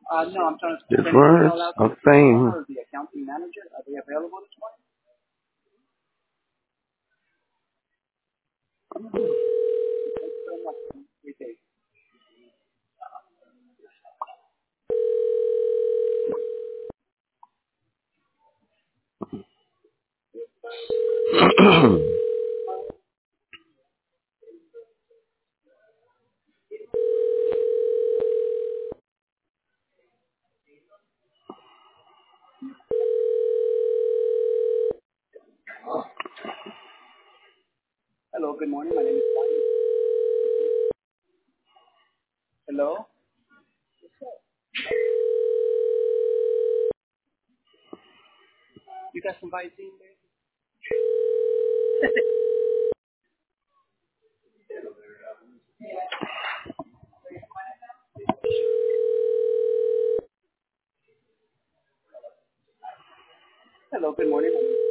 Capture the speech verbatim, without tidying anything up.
Uh, no, I'm trying to The send an words email out to of the fame. owner or the accounting manager. Are they available this morning? Thank you very much. Appreciate it. Hello, good morning. My name is Brian. Hello? You got some Visine there? Hello, good morning.